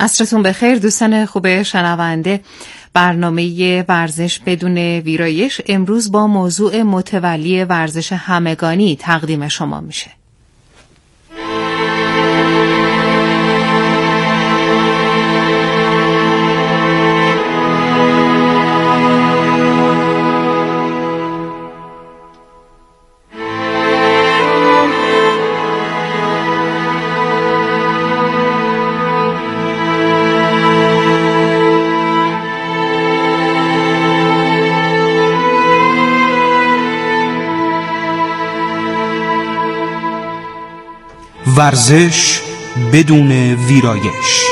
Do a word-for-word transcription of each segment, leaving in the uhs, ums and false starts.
عصرتون بخیر دوستان خوب شنونده. برنامه ورزش بدون ویرایش امروز با موضوع متولی ورزش همگانی تقدیم شما میشه. ورزش بدون ویرایش.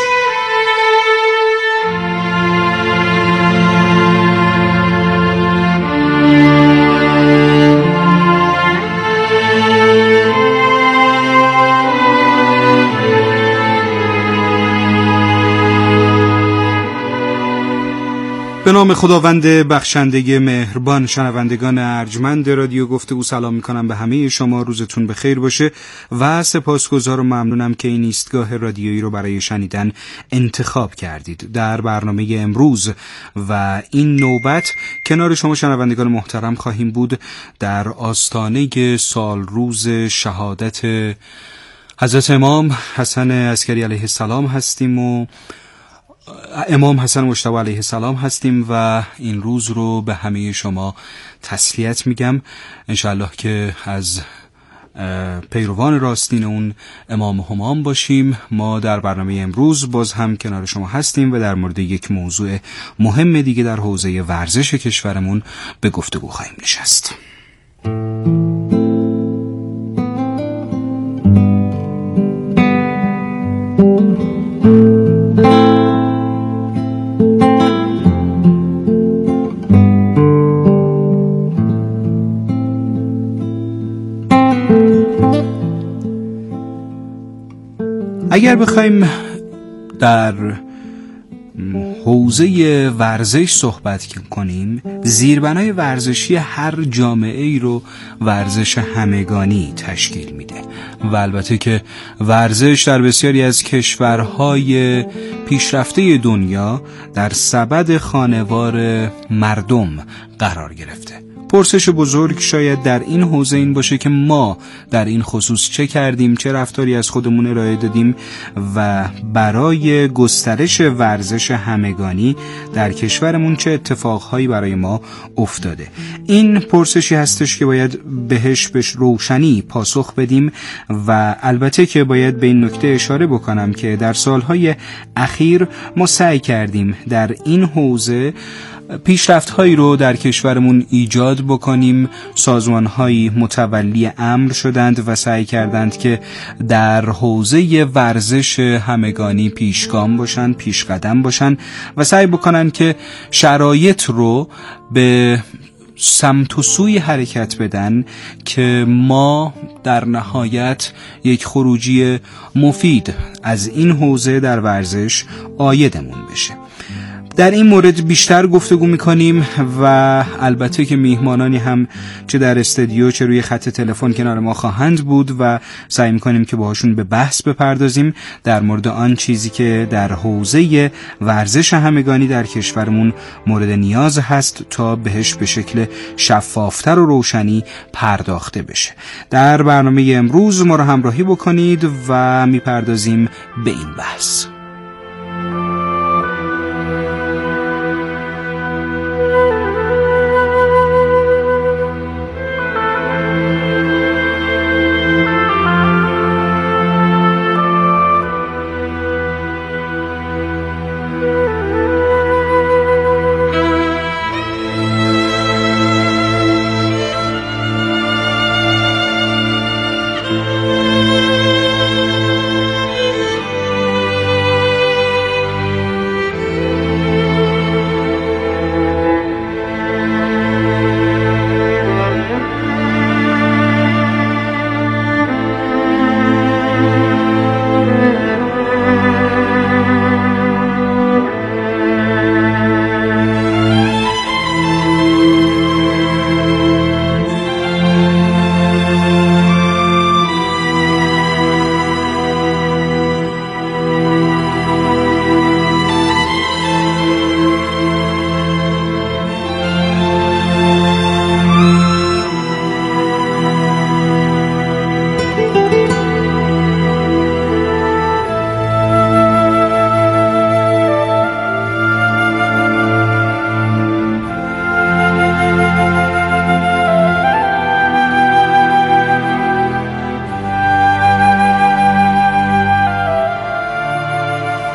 به نام خداوند بخشنده مهربان. شنوندگان ارجمند رادیو گفتگو سلام میکنم به همه شما، روزتون بخیر باشه و سپاسگزار و ممنونم که این ایستگاه رادیویی رو برای شنیدن انتخاب کردید. در برنامه امروز و این نوبت کنار شما شنوندگان محترم خواهیم بود در آستانه سال روز شهادت حضرت امام حسن عسکری علیه السلام هستیم و امام حسن مجتبی علیه السلام هستیم و این روز رو به همه شما تسلیت میگم. انشاءالله که از پیروان راستین اون امام همام باشیم. ما در برنامه امروز باز هم کنار شما هستیم و در مورد یک موضوع مهم دیگه در حوزه ورزش کشورمون به گفتگو خواهیم نشست. اگر بخوایم در حوزه ورزش صحبت کنیم، زیربنای ورزشی هر جامعه ای رو ورزش همگانی تشکیل میده و البته که ورزش در بسیاری از کشورهای پیشرفته دنیا در سبد خانوار مردم قرار گرفته. پرسش بزرگ شاید در این حوزه این باشه که ما در این خصوص چه کردیم، چه رفتاری از خودمون ارائه دادیم و برای گسترش ورزش همگانی در کشورمون چه اتفاقهایی برای ما افتاده. این پرسشی هستش که باید بهش بهش روشنی پاسخ بدیم و البته که باید به این نکته اشاره بکنم که در سالهای اخیر ما سعی کردیم در این حوزه پیشرفت‌هایی رو در کشورمون ایجاد بکنیم. سازمان‌هایی متولی امر شدند و سعی کردند که در حوزه ورزش همگانی پیشگام باشن، پیشقدم باشن و سعی بکنن که شرایط رو به سمت و سوی حرکت بدن که ما در نهایت یک خروجی مفید از این حوزه در ورزش عایدمون بشه. در این مورد بیشتر گفتگو میکنیم و البته که میهمانانی هم چه در استودیو چه روی خط تلفن کنار ما خواهند بود و سعی میکنیم که باهاشون به بحث بپردازیم در مورد آن چیزی که در حوزه ورزش همگانی در کشورمون مورد نیاز هست تا بهش به شکل شفافتر و روشنی پرداخته بشه. در برنامه امروز ما رو همراهی بکنید و میپردازیم به این بحث.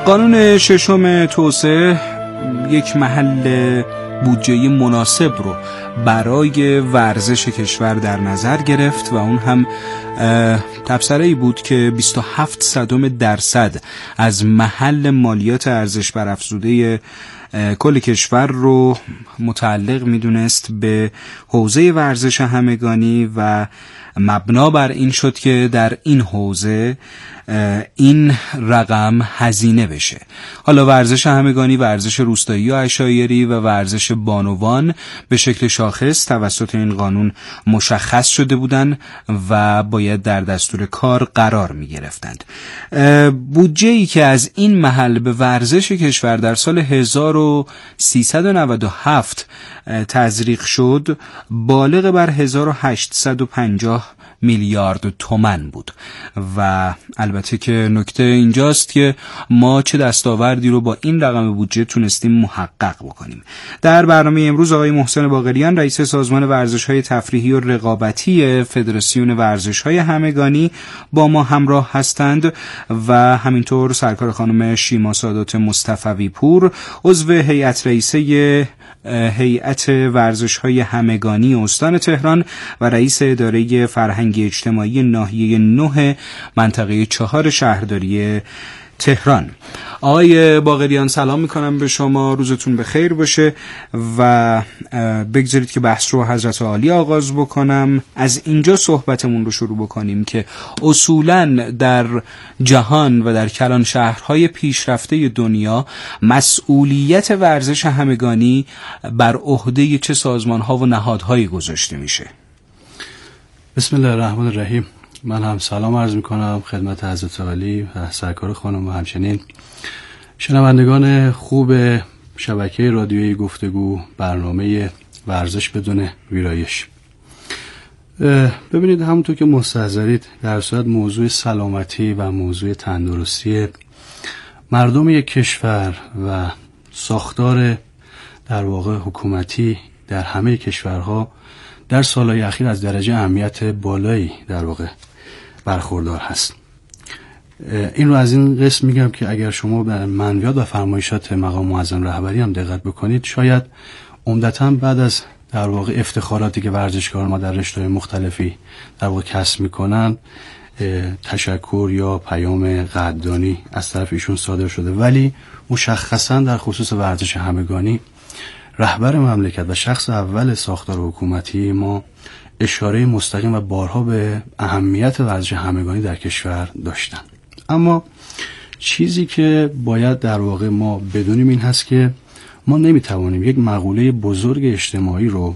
قانون ششم توسعه یک محل بودجه مناسب رو برای ورزش کشور در نظر گرفت و اون هم تبصره‌ای بود که بیست و هفت صدم درصد از محل مالیات ارزش برافزوده کل کشور رو متعلق میدونست به حوزه ورزش همگانی و مبنا بر این شد که در این حوزه این رقم هزینه بشه. حالا ورزش همگانی، ورزش روستایی و عشایری و ورزش بانوان به شکل شاخص توسط این قانون مشخص شده بودند و باید در دستور کار قرار می گرفتند. بودجه‌ای که از این محل به ورزش کشور در سال هزار و سیصد و نود و هفت تزریق شد بالغ بر هزار و هشتصد و پنجاه میلیارد تومان بود و البته که نکته اینجاست که ما چه دستاوردی رو با این رقم بودجه تونستیم محقق بکنیم. در برنامه امروز آقای محسن باقریان رئیس سازمان ورزش‌های تفریحی و رقابتی فدراسیون ورزش‌های همگانی با ما همراه هستند و همینطور سرکار خانم شیما سادات مصطفی پور عضو هیئت رئیسه هیئت ورزش‌های همگانی استان تهران و رئیس اداره فرهنگ اجتماعی ناحیه نه منطقه چهار شهرداری تهران. آقای باقریان سلام میکنم به شما، روزتون بخیر باشه و بگذارید که بحث رو حضرت عالی آغاز بکنم. از اینجا صحبتمون رو شروع بکنیم که اصولاً در جهان و در کلان شهرهای پیشرفته دنیا مسئولیت ورزش همگانی بر عهده چه سازمان‌ها و نهادهایی گذاشته میشه؟ بسم الله الرحمن الرحیم. من هم سلام عرض میکنم خدمت حضرت عالی و سرکار خانم و همچنین شنوندگان خوب شبکه رادیویی گفتگو برنامه ورزش بدون ویرایش. ببینید، همونطور که مستحضرید در صورت موضوع سلامتی و موضوع تندرستی مردم یک کشور و ساختار در واقع حکومتی در همه کشورها در سالهای اخیر از درجه اهمیت بالایی در واقع برخوردار هست. این رو از این قسم میگم که اگر شما به منویات و فرمایشات مقام معظم رهبری هم دقت بکنید، شاید عمدتاً بعد از در واقع افتخاراتی که ورزشکار ما در رشته‌های مختلفی در واقع کسب میکنن تشکر یا پیام قدردانی از طرف ایشون صادر شده، ولی مشخصاً در خصوص ورزش همگانی رهبر مملکت و شخص اول ساختار حکومتی ما اشاره مستقیم و بارها به اهمیت ورزش همگانی در کشور داشتن. اما چیزی که باید در واقع ما بدونیم این هست که ما نمیتوانیم یک مقوله بزرگ اجتماعی رو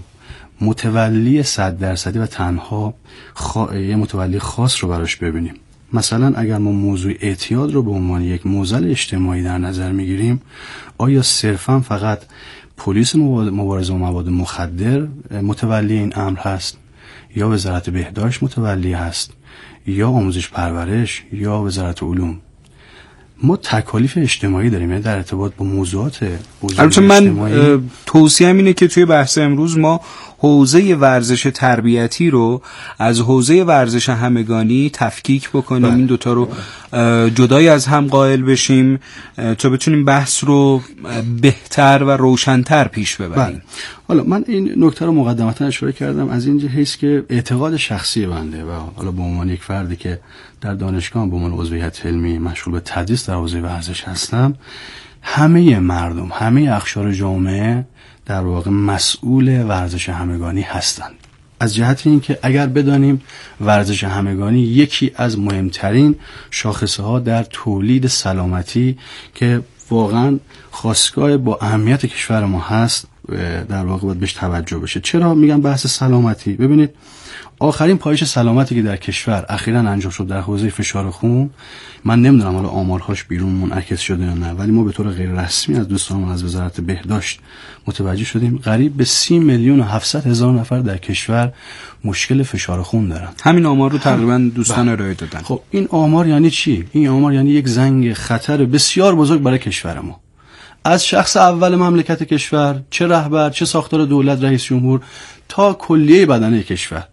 متولی صد درصدی و تنها خا... یه متولی خاص رو براش ببینیم. مثلا اگر ما موضوع اعتیاد رو به عنوان یک معضل اجتماعی در نظر میگیریم، آیا صرفا فقط پلیس مبارزه با مواد مخدر متولی این امر هست، یا وزارت بهداشت متولی هست، یا آموزش پرورش، یا وزارت علوم؟ ما تکالیف اجتماعی داریم، یعنی در ارتباط با موضوعات البته من توصیه‌ام اینه که توی بحث امروز ما حوزه ورزش تربیتی رو از حوزه ورزش همگانی تفکیک بکنیم، بله. این دوتا رو جدای از هم قائل بشیم تا بتونیم بحث رو بهتر و روشن‌تر پیش ببریم. بله. حالا من این نکته رو مقدمتا اشاره کردم از این جهت که اعتقاد شخصی بنده و حالا به عنوان یک فردی که در دانشگاه به عنوان عضو هیئت علمی مشغول به تدریس در حوزه ورزش هستم، همه مردم، همه اقشار جامعه در واقع مسئول ورزش همگانی هستند. از جهت اینکه اگر بدانیم ورزش همگانی یکی از مهمترین شاخصه ها در تولید سلامتی که واقعا خاستگاه با اهمیت کشور ما هست در واقع باید بهش توجه بشه. چرا میگم بحث سلامتی؟ ببینید، آخرین پایش سلامتی که در کشور اخیراً انجام شد در حوزه فشار خون، من نمیدونم حالا آمارهاش بیرون منعکس شده یا نه، ولی ما به طور غیر رسمی از دوستانمون از وزارت بهداشت متوجه شدیم قریب به سی میلیون و هفتصد هزار نفر در کشور مشکل فشار خون دارن. همین آمار رو تقریبا دوستان ارائه دادن. خب این آمار یعنی چی؟ این آمار یعنی یک زنگ خطر بسیار بزرگ برای کشور ما. از شخص اول مملکت کشور، چه رهبر، چه ساختار دولت، رئیس جمهور، تا کلیه بدنه کشور.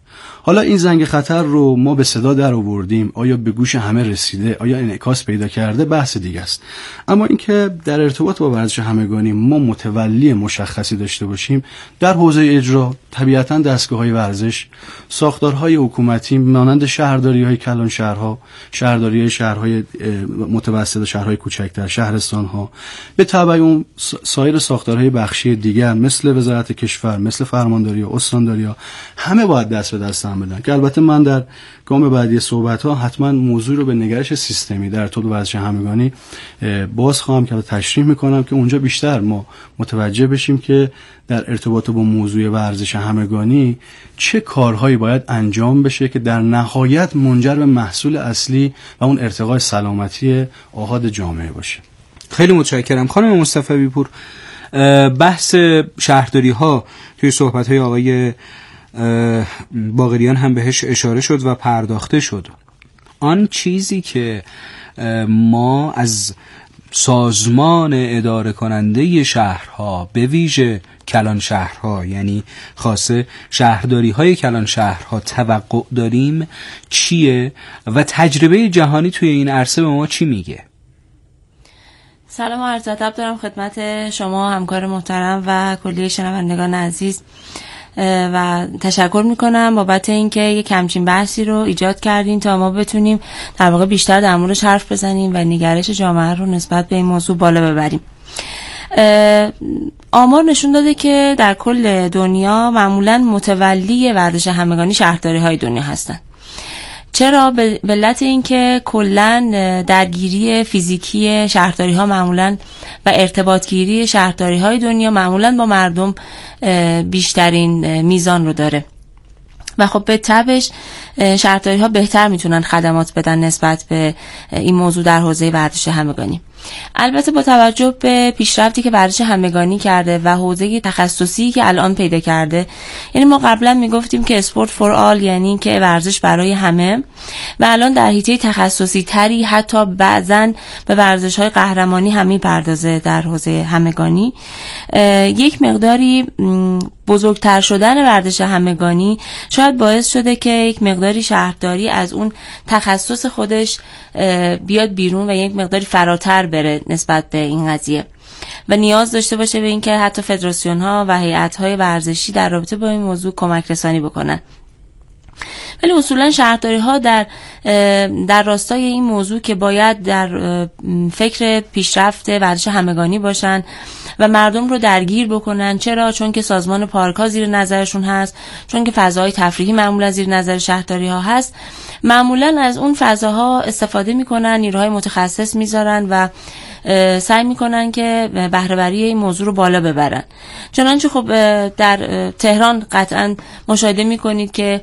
حالا این زنگ خطر رو ما به صدا در آوردیم، آیا به گوش همه رسیده، آیا انعکاس پیدا کرده، بحث دیگه است. اما اینکه در ارتباط با ورزش همگانی ما متولی مشخصی داشته باشیم، در حوزه اجرا طبیعتاً دستگاه‌های ورزش، ساختارهای حکومتی مانند شهرداری‌های کلان شهرها، شهرداری‌های شهرهای متوسط و شهرهای کوچکتر، شهرستان‌ها، به تبع اون سایر ساختارهای بخشی دیگر مثل وزارت کشور، مثل فرمانداری و استانداری‌ها، همه باید دست به دست هم بدن. که البته من در گام بعدی صحبت‌ها حتما موضوع رو به نگرش سیستمی در طول ورزش همگانی باز خواهم کرد و تشریح می‌کنم که اونجا بیشتر ما متوجه بشیم که در ارتباط با موضوع ورزش همگانی چه کارهایی باید انجام بشه که در نهایت منجر به محصول اصلی و اون ارتقای سلامتی آحاد جامعه باشه. خیلی متشکرم خانم مصطفی بیپور. بحث شهرداری ها توی صحبت های آقای باقریان هم بهش اشاره شد و پرداخته شد. آن چیزی که ما از سازمان اداره کننده شهرها به ویژه کلان شهرها، یعنی خاصه شهرداری های کلان شهرها توقع داریم چیه و تجربه جهانی توی این عرصه به ما چی میگه؟ سلام و عرض ادب دارم خدمت شما همکار محترم و کلیه شنوندگان عزیز و تشکر میکنم بابت اینکه یک همچین بحثی رو ایجاد کردین تا ما بتونیم در واقع بیشتر در موردش حرف بزنیم و نگرش جامعه رو نسبت به این موضوع بالا ببریم. آمار نشون داده که در کل دنیا معمولاً متولی ورزش همگانی شهرداری های دنیا هستن. چرا؟ به علت اینکه کلاً درگیری فیزیکی شهرداری ها معمولاً و ارتباط گیری شهرداری های دنیا معمولاً با مردم بیشترین میزان رو داره و خب به تبعش شهرداری ها بهتر میتونن خدمات بدن نسبت به این موضوع در حوزه ورزش همگانی. البته با توجه به پیشرفتی که ورزش همگانی کرده و حوزه تخصصی که الان پیدا کرده، یعنی ما قبلا میگفتیم که اسپورت فور آل یعنی که ورزش برای همه، و الان در حیطه تخصصی تری حتی بعضن به ورزش های قهرمانی هم میپردازه در حوزه همگانی. یک مقداری بزرگتر شدن ورزش همگانی شاید باعث شده که یک مقداری شهرداری از اون تخصص خودش بیاد بیرون و یک مقداری فراتر بره نسبت به این قضیه و نیاز داشته باشه به اینکه حتی فدراسیون ها و هیئت های ورزشی در رابطه با این موضوع کمک رسانی بکنن. ولی اصولا شهرداری ها در در راستای این موضوع که باید در فکر پیشرفت ورزش همگانی باشن و مردم رو درگیر بکنن. چرا؟ چون که سازمان پارک ها زیر نظرشون هست، چون که فضاهای تفریحی معمولا زیر نظر شهرداری ها هست. معمولا از اون فضاها استفاده میکنن، نیروهای متخصص میذارن و سعی میکنن که بهره وری این موضوع رو بالا ببرن. چنانچه خب در تهران قطعا مشاهده میکنید که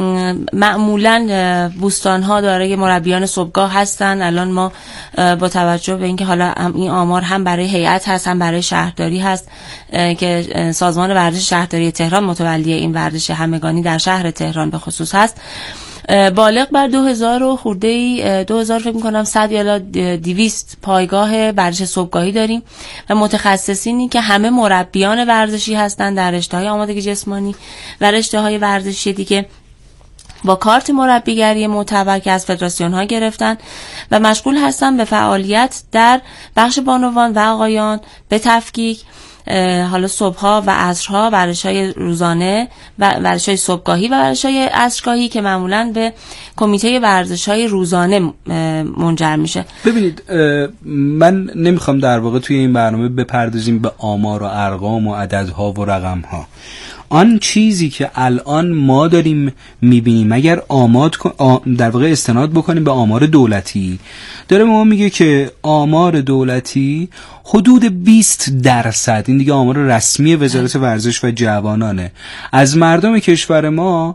معمولا بوستان ها دارای مربیان صبحگاه هستن. الان ما با توجه به اینکه حالا این آمار هم برای هیئت هست هم برای شهرداری هست که سازمان ورزش شهرداری تهران متولی این ورزش همگانی در شهر تهران به خصوص هست، بالغ بر دو هزار و خورده دو هزار فکر میکنم صد یا دویست پایگاه ورزش صبحگاهی داریم و متخصصینی که همه مربیان ورزشی هستن در رشته‌های آمادگی جسمانی و رشته‌های ورزشی دیگه با کارت مربیگری معتبر که از فدراسیون ها گرفتن و مشغول هستن به فعالیت در بخش بانوان و آقایان به تفکیک، حالا صبحها و عصرها ورزش‌های روزانه و ورزش‌های صبحگاهی و ورزش‌های عصرگاهی که معمولاً به کمیته ورزش‌های روزانه منجر میشه. ببینید من نمیخوام در واقع توی این برنامه بپردازیم به آمار و ارقام و عددها و رقم‌ها. آن چیزی که الان ما داریم میبینیم اگر آماد در واقع استناد بکنیم به آمار دولتی، داره ما میگه که آمار دولتی حدود بیست درصد، این دیگه آمار رسمی وزارت ورزش و جوانانه، از مردم کشور ما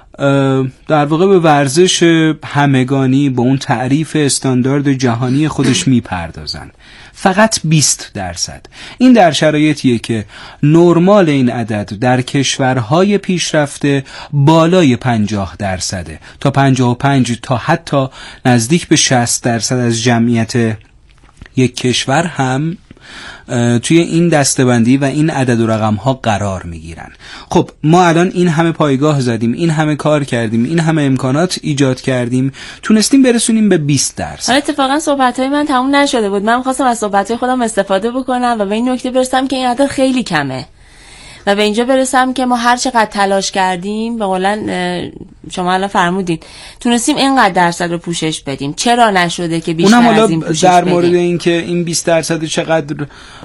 در واقع به ورزش همگانی با اون تعریف استاندارد جهانی خودش میپردازن. فقط بیست درصد. این در شرایطیه که نرمال این عدد در کشورهای پیشرفته بالای پنجاه درصده، تا پنجاه و پنج تا حتی نزدیک به شصت درصد از جمعیت یک کشور هم توی این دسته‌بندی و این عدد و رقم ها قرار میگیرن. خب ما الان این همه پایگاه زدیم، این همه کار کردیم، این همه امکانات ایجاد کردیم، تونستیم برسونیم به بیست درصد. حالا اتفاقا صحبت‌های من تموم نشده بود. من خواستم از صحبت‌های خودم استفاده بکنم و به این نکته برسم که این عدد خیلی کمه و به اینجا برسم که ما هر چقدر تلاش کردیم، به قولن شما الان فرمودین، تونستیم اینقدر درصد رو پوشش بدیم. چرا نشده که بیشتر از این پوشش بدیم؟ در مورد اینکه این بیست درصد چقدر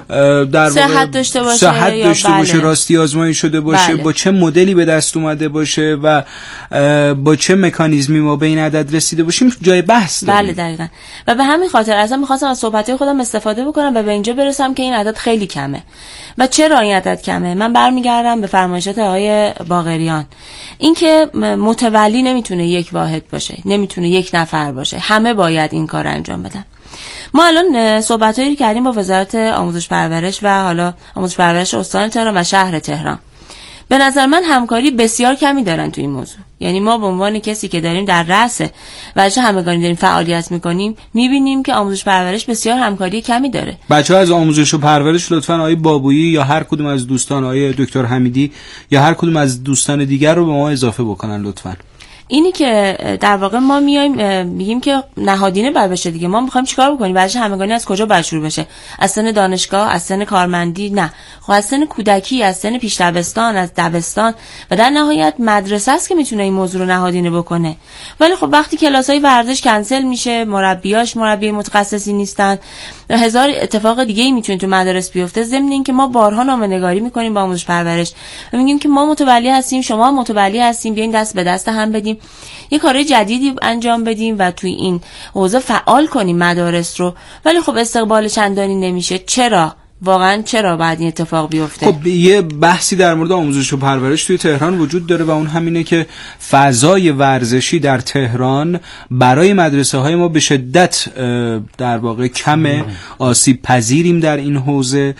در صحت داشته باشه، صحت داشته بله. باشه، راستی آزمایی شده باشه، بله. با چه مدلی به دست اومده باشه و با چه مکانیزمی ما به این عدد رسیده باشیم جای بحث داریم. بله دقیقاً. و به همین خاطر اصلا می‌خواستم از صحبت‌های خودم استفاده بکنم و به اینجا برسم که این عدد خیلی کمه. و چرا این عدد کمه؟ من برمیگردم به فرمایشات آقای باقریان. اینکه متولی نمیتونه یک واحد باشه، نمیتونه یک نفر باشه، همه باید این کار انجام بدن. ما الان صحبتایی کردیم با وزارت آموزش پرورش و حالا آموزش پرورش استان تهران و شهر تهران. به نظر من همکاری بسیار کمی دارن تو این موضوع. یعنی ما به عنوان کسی که داریم در رأس ورزش همگانی داریم فعالیت میکنیم، میبینیم که آموزش پرورش بسیار همکاری کمی داره. بچه‌ها از آموزش و پرورش لطفاً آقای بابویی یا هر کدوم از دوستان، آقای دکتر حمیدی یا هر کدوم از دوستان دیگر رو به ما اضافه بکنن لطفاً. اینی که در واقع ما میایم میگیم که نهادینه بر بشه دیگه. ما میخوایم چیکار بکنیم؟ ورزش همگانی از کجا باید شروع بشه؟ از سن دانشگاه، از سن کارمندی؟ نه، خب از سن کودکی، از سن پیش دبستان، از دبستان و در نهایت مدرسه است که میتونه این موضوع رو نهادینه بکنه. ولی خب وقتی کلاسای ورزش کنسل میشه، مربیاش مربی متخصصی نیستن، هزار اتفاق دیگه ای میتونه تو مدارس بیفته. ضمن اینکه ما بارها نامه‌نگاری میکنیم با آموزش پرورش و میگیم که ما متولی هستیم، شما متولی هستیم، بیاین دست به دست هم بدیم، یه کارهای جدیدی انجام بدیم و توی این حوزه فعال کنیم مدارس رو. ولی خب استقبال چندانی نمیشه. چرا؟ واقعا چرا باید این اتفاق بیفته؟ خب یه بحثی در مورد آموزش و پرورش توی تهران وجود داره و اون همینه که فضای ورزشی در تهران برای مدرسه های ما به شدت در واقع کمه، آسیب پذیریم در این حوزه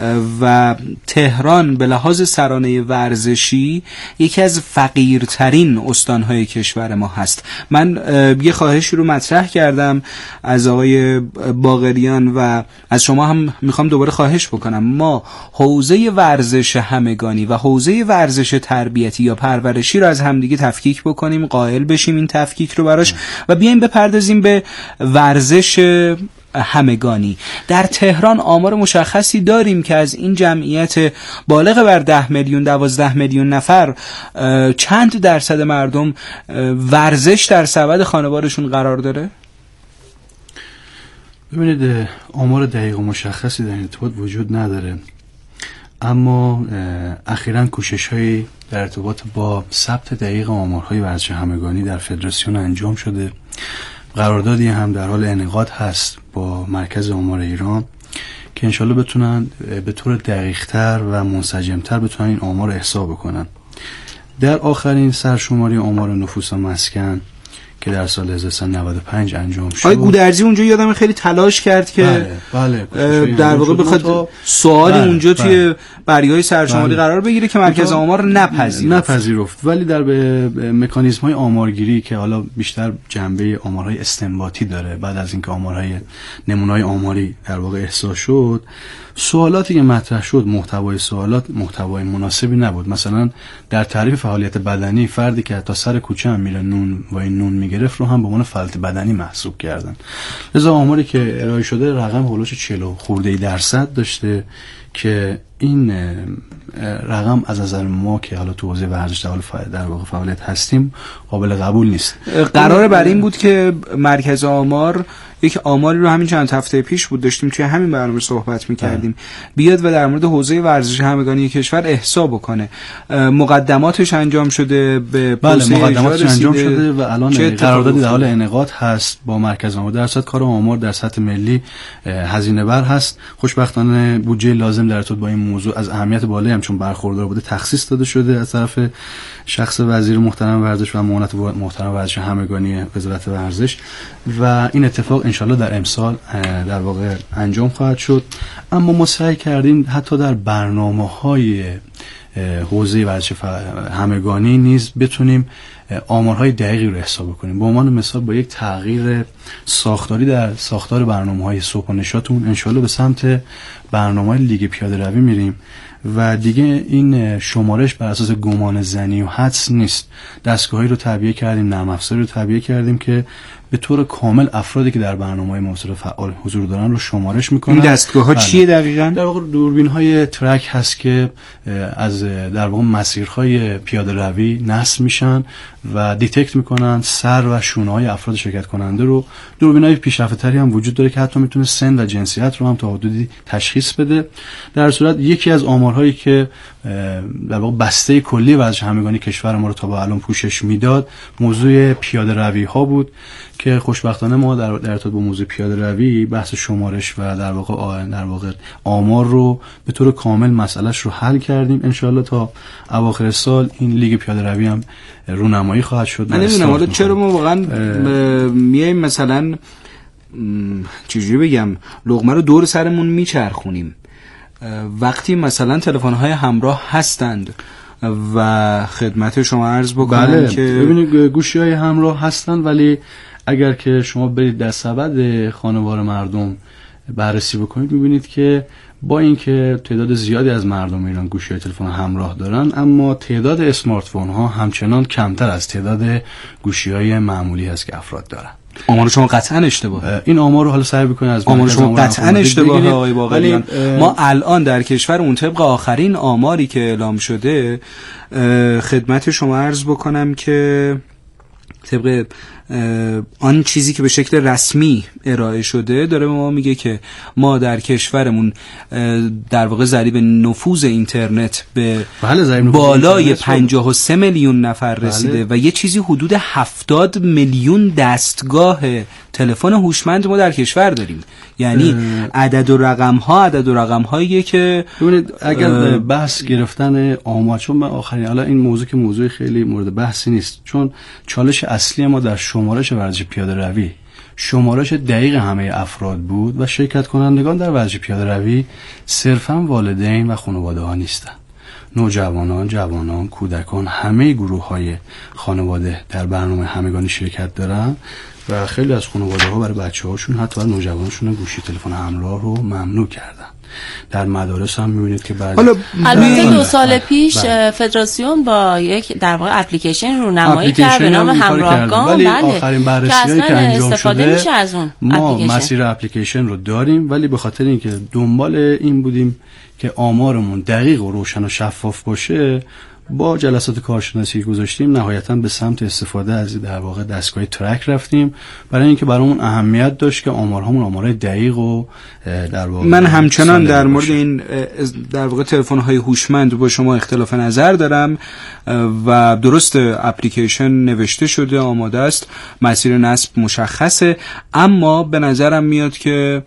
و تهران به لحاظ سرانه ورزشی یکی از فقیرترین استانهای کشور ما هست. من یه خواهشی رو مطرح کردم از آقای باقریان و از شما هم میخوام دوباره خواهش بکنم. ما حوزه ورزش همگانی و حوزه ورزش تربیتی یا پرورشی رو از همدیگه تفکیک بکنیم، قائل بشیم این تفکیک رو براش و بیایم بپردازیم به ورزش همگانی. در تهران آمار مشخصی داریم که از این جمعیت بالغ بر ده میلیون دوازده میلیون نفر چند درصد مردم ورزش در سبد خانوارشون قرار داره؟ ببینید آمار دقیق و مشخصی در این ارتباط وجود نداره، اما اخیراً کوشش‌هایی در ارتباط با ثبت دقیق آمارهای ورزش همگانی در فدراسیون انجام شده. قراردادی هم در حال انعقاد هست با مرکز آمار ایران که انشالله بتونن به طور دقیق‌تر و منسجم‌تر بتونن این آمار رو احصا بکنن. در آخرین سرشماری آمار نفوس و مسکن که در سال هزار و سیصد و نود و پنج انجام شد، آقای گودرزی اونجا یادم خیلی تلاش کرد که بله بله در واقع بخواد سوالی بله اونجا بله توی برگه‌های سرشماری بله قرار بگیره که مرکز آمار نپذیرفت نپذیرفت ولی در مکانیزم‌های آمارگیری که حالا بیشتر جنبه آمارهای استنباطی داره، بعد از اینکه آمارهای نمونه‌های آماری در واقع احصا شد، سوالاتی که مطرح شد، محتوای سوالات محتوای مناسبی نبود. مثلا در تعریف فعالیت بدنی فردی که تا سر کوچه هم میره نون و این نون میگرفت رو هم به عنوان فعالیت بدنی محسوب کردن. لذا آماری که ارائه شده رقم هولوش چهل خورده درصد داشته که این رقم از نظر ما که حالا تو حوزه ورزش در واقع فعالیت هستیم قابل قبول نیست. قراره بر این بود که مرکز آمار یک آماری رو همین چند هفته پیش بود داشتیم توی همین برنامه صحبت می‌کردیم بیاد و در مورد حوزه ورزش همگانی کشور احصا بکنه. مقدماتش انجام شده، به بله مقدماتش انجام شده و الان قراردادی در حال انعقاد هست با مرکز آمار. در صورت کار آمار در سطح ملی هزینه بر هست. خوشبختانه بودجه لازم در ارتباط با این موضوع از اهمیت بالایی هم چون برخوردار بوده تخصیص داده شده از طرف شخص وزیر محترم ورزش و معاونت محترم ورزش همگانی وزارت ورزش و این اتفاق انشالله در امسال در واقع انجام خواهد شد. اما ما سعی کردیم حتی در برنامه‌های حوزه ورزش همگانی نیز بتونیم آمارهای دقیقی رو حساب کنیم. به عنوان مثال با یک تغییر ساختاری در ساختار برنامه‌های صبح و نشاطمون انشالله به سمت برنامه‌های لیگ پیاده روی میریم و دیگه این شمارش بر اساس گمان زنی و حدس نیست. دستگاهی رو تعبیه کردیم، نرم افزاری رو تعبیه کردیم که به طور کامل افرادی که در برنامه‌های موثر فعال حضور دارن رو شمارش میکنن. این دستگاه‌ها چیه دقیقاً؟ در واقع دوربین‌های ترک هست که از در واقع مسیرهای پیاده روی نصب میشن و دیتکت میکنن سر و شونه‌های افراد شرکت کننده رو. دوربین‌های پیشرفته‌تری هم وجود داره که حتی میتونه سن و جنسیت رو هم تا حدودی تشخیص بده. در صورت یکی از آمارهایی که در واقع بسته کلی ورزش همگانی کشور ما رو تا به الان پوشش میداد موضوع پیاده روی ها بود که خوشبختانه ما در در ارتباط با موضوع پیاده روی بحث شمارش و در واقع در واقع آمار رو به طور کامل مسئلهش رو حل کردیم. انشالله تا اواخر سال این لیگ پیاده روی هم رونمایی خواهد شد. من نمیدونم حالا چرا ما واقعا میایم مثلا چجوری بگم لقمه رو دور سرمون میچرخونیم وقتی مثلا تلفن‌های همراه هستند و خدمت شما عرض بکنم بله. که ببینید گوشی‌های همراه هستن، ولی اگر که شما برید در سبد خانوار مردم بررسی بکنید می‌بینید که با اینکه تعداد زیادی از مردم ایران گوشی‌های تلفن همراه دارن، اما تعداد اسمارت فون‌ها همچنان کمتر از تعداد گوشی‌های معمولی هست که افراد دارن. آمار شما قطعا اشتباهه. این آمار رو حالا سعی بکنید از آمار شما قطعا اشتباهه آقای باقریان. ما الان در کشور اون طبق آخرین آماری که اعلام شده خدمت شما عرض بکنم که طبق آن چیزی که به شکل رسمی ارائه شده داره به ما میگه که ما در کشورمون در واقع ضریب نفوذ اینترنت به بالای پنجاه و سه میلیون نفر رسیده. بله. و یه چیزی حدود هفتاد میلیون دستگاه تلفن هوشمند ما در کشور داریم. یعنی عدد و رقم ها عدد و رقم هاییه که ببینید اگر بحث گرفتن آمار، چون من آخرین حالا این موضوع که موضوع خیلی مورد بحثی نیست، چون چالش اصلی ما در شمارش ورزش پیاده روی شمارش دقیق همه افراد بود و شرکت کنندگان در ورزش پیاده روی صرفا والدین و خانواده ها نیستن. نوجوانان، جوانان، کودکان، همه گروه های خانواده در برنامه همگانی شرکت دارن و خیلی از خانواده ها برای بچه هاشون حتی برای نوجوانشون گوشی تلفن همراه رو ممنوع کردن. در مدارس هم میبینید که بعد البته دو سال پیش بله. فدراسیون با یک در واقع اپلیکیشن رونمایی کرد به نام همراهگام، ولی بله. آخرین بررسی‌هایی که انجام شده از اون ما اپلیکیشن. مسیر اپلیکیشن رو داریم، ولی به خاطر اینکه دنبال این بودیم که آمارمون دقیق و روشن و شفاف باشه با جلسات کارشناسی گذاشتیم نهایتاً به سمت استفاده از در واقع دستگاه ترک رفتیم، برای اینکه برامون اهمیت داشت که آمارهامون آمارهای دقیق و در واقع من همچنان در مورد این در واقع تلفن‌های هوشمند با شما اختلاف نظر دارم و درست اپلیکیشن نوشته شده، آماده است، مسیر نصب مشخصه، اما به نظرم میاد که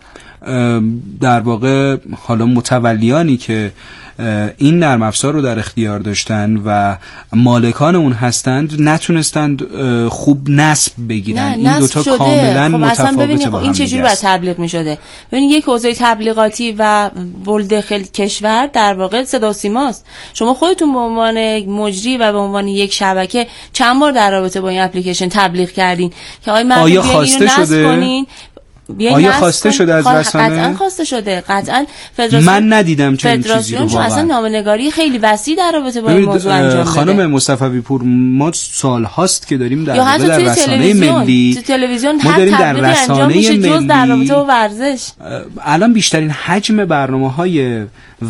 در واقع حالا متولیانی که این نرم افزار رو در اختیار داشتن و مالکان اون هستند نتونستند خوب نصب بگیرن. این دوتا شده. کاملا خب متفاوته با هم. این چجوری باید تبلیغ می شده؟ ببینید یک حوزه تبلیغاتی و ولدخل کشور در واقع صدا و سیماست. شما خودتون به عنوان مجری و به عنوان یک شبکه چند بار در رابطه با این اپلیکیشن تبلیغ کردین که آقای مردم آیا خواسته شده؟ آیا خواسته شده از رسانه؟ قطعا خواسته شده. قطعا فدراسیون من ندیدم چنین چیزی رو واقعا. اصلا نامه‌نگاری خیلی وسیع در رابطه با این موضوع انجام داده. خانم مصطفی پور، ما سال هاست که داریم در واقع در رسانه ملی تو تلویزیون ما داریم در رسانه ملی جز در رابطه با ورزش. الان بیشترین حجم برنامه‌های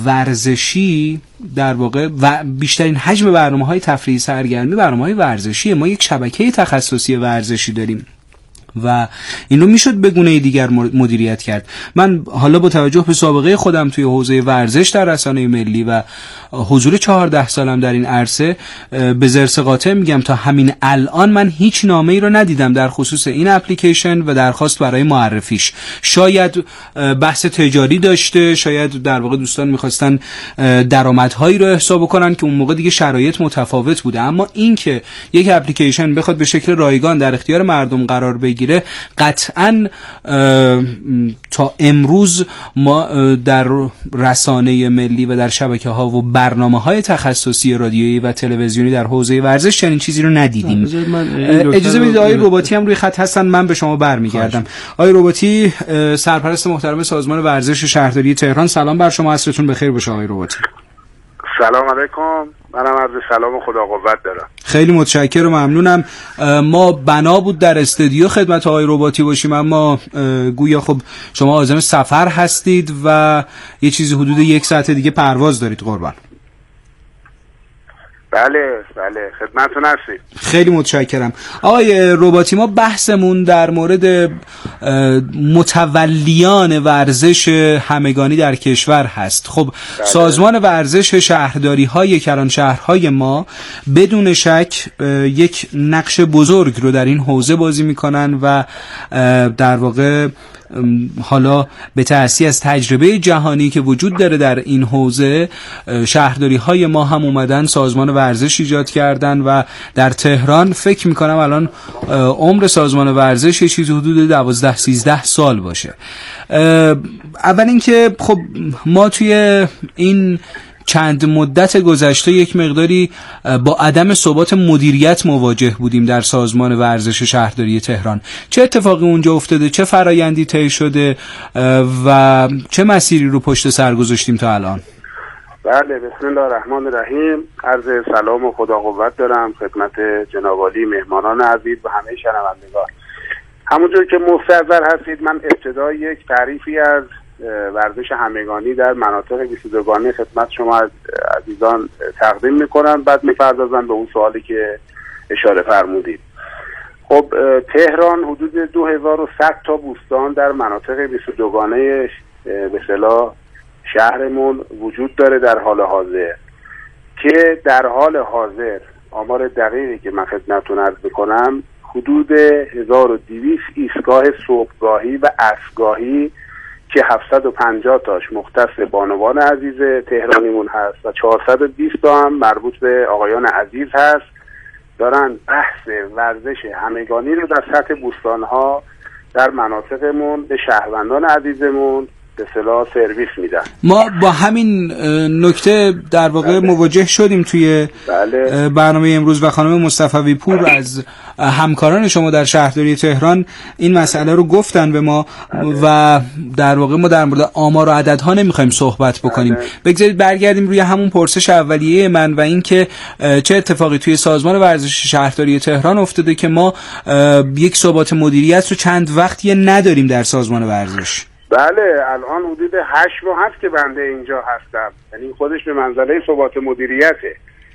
ورزشی در واقع و بیشترین حجم برنامه‌های تفریحی سرگرمی برنامه‌های ورزشی. ما یک شبکه تخصصی ورزشی داریم و این رو میشد به گونه دیگر مدیریت کرد. من حالا با توجه به سابقه خودم توی حوزه ورزش در رسانه ملی و حضور چهارده سالم در این عرصه به زرس قاطع میگم تا همین الان من هیچ نامه‌ای رو ندیدم در خصوص این اپلیکیشن و درخواست برای معرفیش. شاید بحث تجاری داشته، شاید در واقع دوستان میخواستن درآمدهایی رو حساب کنن که اون موقع دیگه شرایط متفاوت بوده، اما این که یک اپلیکیشن بخواد به شکل رایگان در اختیار مردم قرار بگیره بگیره، قطعاً تا امروز ما در رسانه ملی و در شبکه‌ها و برنامه‌های تخصصی رادیویی و تلویزیونی در حوزه ورزش چنین چیزی رو ندیدیم. اجازه بدید آقای رباطی هم روی خط هستن، من به شما برمیگردم. آقای رباطی، سرپرست محترم سازمان ورزش شهرداری تهران، سلام بر شما، عصرتون بخیر باشه آقای رباطی. سلام علیکم، منم عرض سلام و خدا قوت دارم. خیلی متشکرم و ممنونم. ما بنا بود در استودیو خدمت آقای رباطی باشیم، اما گویا خب شما عازم سفر هستید و یه چیزی حدود یک ساعت دیگه پرواز دارید قربان. بله بله خدمتتون هستید. خیلی متشکرم. آقای رباطی، ما بحثمون در مورد متولیان ورزش همگانی در کشور هست. خب بله. سازمان ورزش شهرداری های کلان شهرهای ما بدون شک یک نقش بزرگ رو در این حوزه بازی میکنن و در واقع حالا به تأثیر از تجربه جهانی که وجود داره در این حوزه، شهرداری های ما هم اومدن سازمان ورزش ایجاد کردن و در تهران فکر میکنم الان عمر سازمان ورزش یه چیز حدود دوازده سیزده سال باشه. اول اینکه خب ما توی این چند مدت گذشته یک مقداری با عدم ثبات مدیریت مواجه بودیم در سازمان ورزش شهرداری تهران. چه اتفاقی اونجا افتاده؟ چه فرایندی طی شده و چه مسیری رو پشت سر گذاشتیم تا الان؟ بله، بسم الله الرحمن الرحیم. عرض سلام و خدا قوت دارم خدمت جناب عالی، مهمانان عزیز و همه شنوندگان. همونجور که مستحضر هستید، من ابتدا یک تعریفی از ورزش همگانی در مناطق بیست و دوگانه خدمت شما عزیزان تقدیم میکنم، بعد میپردازم به اون سوالی که اشاره فرمودید. خب تهران حدود دو هزار و صد تا بوستان در مناطق بیست و دوگانه به اصطلاح شهرمون وجود داره در حال حاضر، که در حال حاضر آمار دقیقی که من خدمتتون عرض میکنم حدود هزار و دویست ایستگاه صبحگاهی و عصرگاهی که هفتصد و پنجاه تاش مختص بانوان عزیز تهرانیمون هست و چهارصد و بیست تا هم مربوط به آقایان عزیز هست، دارن بحث ورزش همگانی رو در سطح بوستان‌ها در مناطقمون به شهروندان عزیزمون به اصطلاح سرویس میدن. ما با همین نکته در واقع بله. مواجه شدیم توی بله. برنامه امروز و خانم مصطفی پور از همکاران شما در شهرداری تهران این مسئله رو گفتن به ما بله. و در واقع ما در مورد آمار و عددها نمیخوایم صحبت بکنیم. بله. بگذارید برگردیم روی همون پرسش اولیه من و این که چه اتفاقی توی سازمان ورزش شهرداری تهران افتاده که ما یک ثبات مدیریت رو چند وقتی نداریم در سازمان ورزش. بله، الان حدود هشت ماه هست که بنده اینجا هستم، یعنی خودش به منزله ثبات مدیریته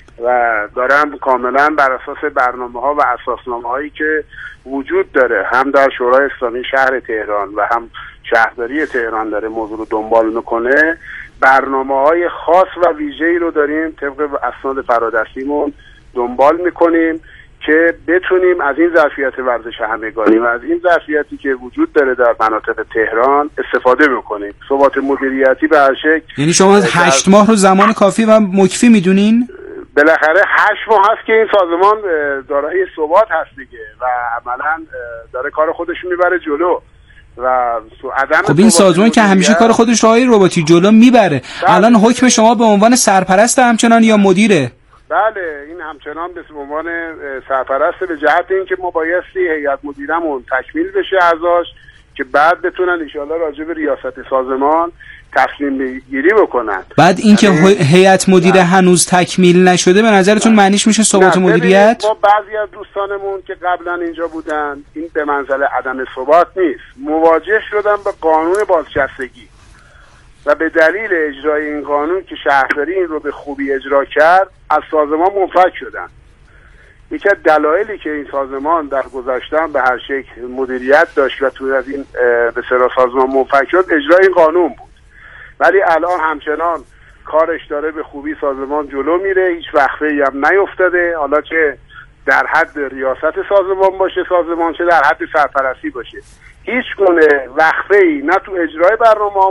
و دارم کاملا بر اساس برنامه ها و اساسنامه هایی که وجود داره، هم در شورای اسلامی شهر تهران و هم شهرداری تهران داره موضوع رو دنبال میکنه، برنامه های خاص و ویژه‌ای رو داریم طبق اسناد فرادستیمون دنبال میکنیم که بتونیم از این ظرفیت ورزش همگانی و از این ظرفیتی که وجود داره در مناطق تهران استفاده بکنیم. ثبات مدیریتی به هر شکل. یعنی شما از هشت ماه رو زمان کافی و مکفی میدونین؟ بالاخره هشت ماه هست که این سازمان دارای ثبات هست دیگه و عملا داره کار خودش میبره جلو و عدم خب این سازمان که همیشه کار خودش راهی رباطی جلو میبره، الان حکم شما به عنوان سرپرست همچنان یا مدیره؟ بله، این همچنان به عنوان سرپرست به جهت اینکه ما بایستی هیئت مدیرمون تکمیل بشه اعضاش که بعد بتونن ان شاءالله راجع به ریاست سازمان تصمیم گیری بکنن. بعد اینکه هیئت مدیره هنوز تکمیل نشده به نظرتون معنیش میشه ثبات مدیریت؟ ما بعضی از دوستانمون که قبلا اینجا بودن این به منزله عدم ثبات نیست، مواجه شدن به قانون بازنشستگی و به دلیل اجرای این قانون که شهرداری این رو به خوبی اجرا کرد از سازمان منفک شدن. یکی از دلایلی که این سازمان در گذشته به هر شکل مدیریت داشت و توی از این به سرا سازمان منفک شد اجرای این قانون بود، ولی الان همچنان کارش داره به خوبی سازمان جلو میره، هیچ وقفه‌ای هم نیفتاده، حالا چه در حد ریاست سازمان باشه سازمان چه در حد سرپرستی باشه، هیچ گونه وقفه‌ای نه تو اجرای برنامه